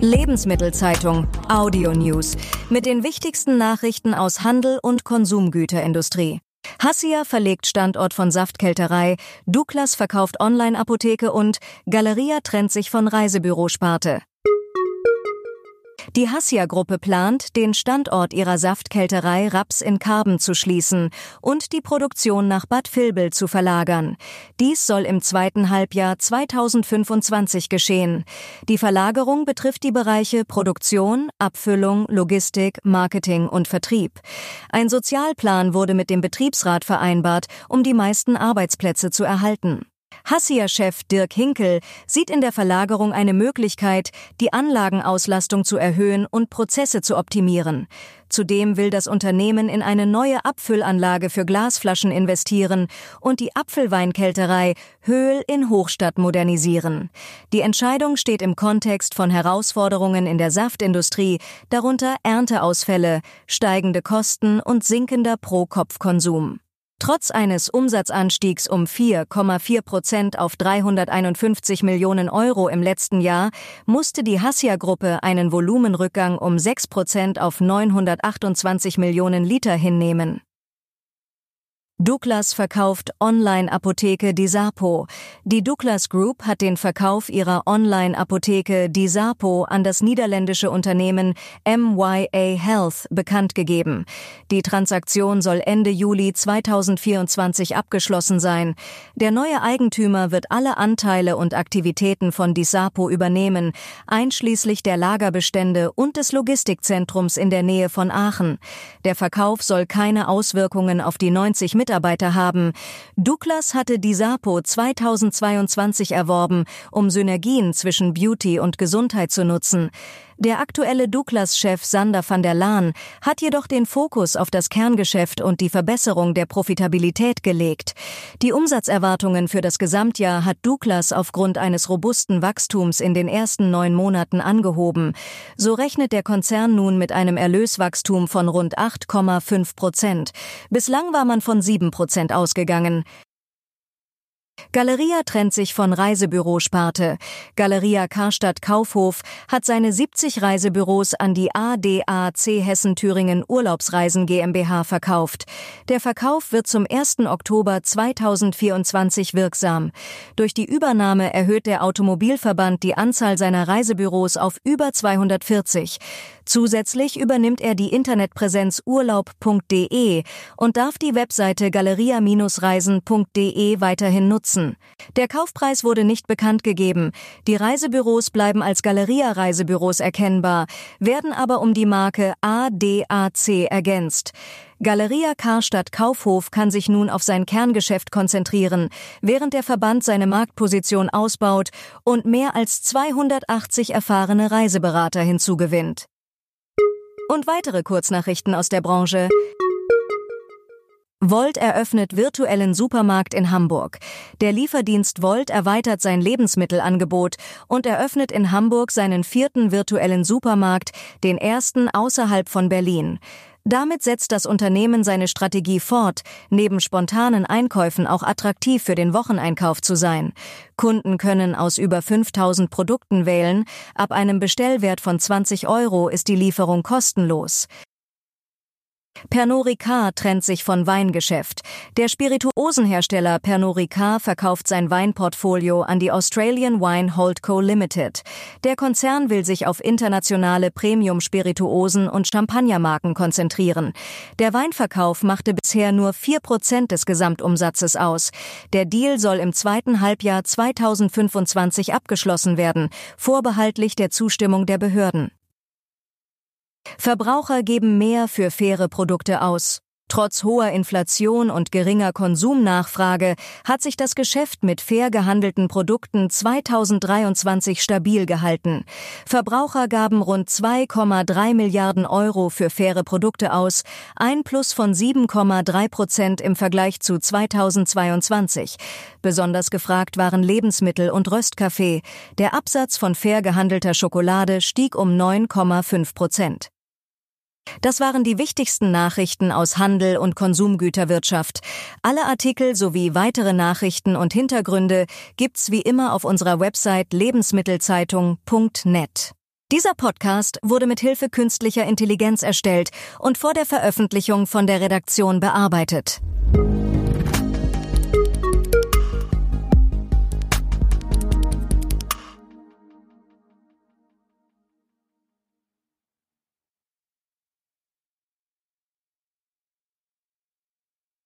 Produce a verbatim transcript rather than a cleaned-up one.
Lebensmittelzeitung Audio News mit den wichtigsten Nachrichten aus Handel und Konsumgüterindustrie. Hassia verlegt Standort von Saftkälterei, Douglas verkauft Online-Apotheke und Galeria trennt sich von Reisebürosparte. Die Hassia-Gruppe plant, den Standort ihrer Saftkälterei Raps in Karben zu schließen und die Produktion nach Bad Vilbel zu verlagern. Dies soll im zweiten Halbjahr zweitausendfünfundzwanzig geschehen. Die Verlagerung betrifft die Bereiche Produktion, Abfüllung, Logistik, Marketing und Vertrieb. Ein Sozialplan wurde mit dem Betriebsrat vereinbart, um die meisten Arbeitsplätze zu erhalten. Hassia-Chef Dirk Hinkel sieht in der Verlagerung eine Möglichkeit, die Anlagenauslastung zu erhöhen und Prozesse zu optimieren. Zudem will das Unternehmen in eine neue Abfüllanlage für Glasflaschen investieren und die Apfelweinkälterei Höhl in Hochstadt modernisieren. Die Entscheidung steht im Kontext von Herausforderungen in der Saftindustrie, darunter Ernteausfälle, steigende Kosten und sinkender Pro-Kopf-Konsum. Trotz eines Umsatzanstiegs um vier Komma vier Prozent auf dreihunderteinundfünfzig Millionen Euro im letzten Jahr musste die Hassia-Gruppe einen Volumenrückgang um sechs Prozent auf neunhundertachtundzwanzig Millionen Liter hinnehmen. Douglas verkauft Online-Apotheke Disapo. Die Douglas Group hat den Verkauf ihrer Online-Apotheke Disapo an das niederländische Unternehmen M Y A Health bekannt gegeben. Die Transaktion soll Ende Juli zweitausendvierundzwanzig abgeschlossen sein. Der neue Eigentümer wird alle Anteile und Aktivitäten von Disapo übernehmen, einschließlich der Lagerbestände und des Logistikzentrums in der Nähe von Aachen. Der Verkauf soll keine Auswirkungen auf die neunzig Mitarbeiter haben. Douglas hatte Disapo zweitausendzweiundzwanzig erworben, um Synergien zwischen Beauty und Gesundheit zu nutzen. Der aktuelle Douglas-Chef Sander van der Laan hat jedoch den Fokus auf das Kerngeschäft und die Verbesserung der Profitabilität gelegt. Die Umsatzerwartungen für das Gesamtjahr hat Douglas aufgrund eines robusten Wachstums in den ersten neun Monaten angehoben. So rechnet der Konzern nun mit einem Erlöswachstum von rund acht Komma fünf Prozent. Bislang war man von sieben Prozent ausgegangen. Galeria trennt sich von Reisebürosparte. Galeria Karstadt Kaufhof hat seine siebzig Reisebüros an die A D A C Hessen-Thüringen Urlaubsreisen GmbH verkauft. Der Verkauf wird zum ersten Oktober zweitausendvierundzwanzig wirksam. Durch die Übernahme erhöht der Automobilverband die Anzahl seiner Reisebüros auf über zweihundertvierzig. Zusätzlich übernimmt er die Internetpräsenz urlaub punkt de und darf die Webseite galeria Reisen punkt de weiterhin nutzen. Der Kaufpreis wurde nicht bekannt gegeben. Die Reisebüros bleiben als Galeria-Reisebüros erkennbar, werden aber um die Marke A D A C ergänzt. Galeria Karstadt Kaufhof kann sich nun auf sein Kerngeschäft konzentrieren, während der Verband seine Marktposition ausbaut und mehr als zweihundertachtzig erfahrene Reiseberater hinzugewinnt. Und weitere Kurznachrichten aus der Branche. Volt eröffnet virtuellen Supermarkt in Hamburg. Der Lieferdienst Volt erweitert sein Lebensmittelangebot und eröffnet in Hamburg seinen vierten virtuellen Supermarkt, den ersten außerhalb von Berlin. Damit setzt das Unternehmen seine Strategie fort, neben spontanen Einkäufen auch attraktiv für den Wocheneinkauf zu sein. Kunden können aus über fünftausend Produkten wählen, ab einem Bestellwert von zwanzig Euro ist die Lieferung kostenlos. Pernod Ricard trennt sich von Weingeschäft. Der Spirituosenhersteller Pernod Ricard verkauft sein Weinportfolio an die Australian Wine Holdco Limited. Der Konzern will sich auf internationale Premium-Spirituosen- und Champagnermarken konzentrieren. Der Weinverkauf machte bisher nur vier Prozent des Gesamtumsatzes aus. Der Deal soll im zweiten Halbjahr zweitausendfünfundzwanzig abgeschlossen werden, vorbehaltlich der Zustimmung der Behörden. Verbraucher geben mehr für faire Produkte aus. Trotz hoher Inflation und geringer Konsumnachfrage hat sich das Geschäft mit fair gehandelten Produkten zweitausenddreiundzwanzig stabil gehalten. Verbraucher gaben rund zwei Komma drei Milliarden Euro für faire Produkte aus, ein Plus von sieben Komma drei Prozent im Vergleich zu zweitausendzweiundzwanzig. Besonders gefragt waren Lebensmittel und Röstkaffee. Der Absatz von fair gehandelter Schokolade stieg um neun Komma fünf Prozent. Das waren die wichtigsten Nachrichten aus Handel und Konsumgüterwirtschaft. Alle Artikel sowie weitere Nachrichten und Hintergründe gibt's wie immer auf unserer Website lebensmittelzeitung punkt net. Dieser Podcast wurde mit Hilfe künstlicher Intelligenz erstellt und vor der Veröffentlichung von der Redaktion bearbeitet.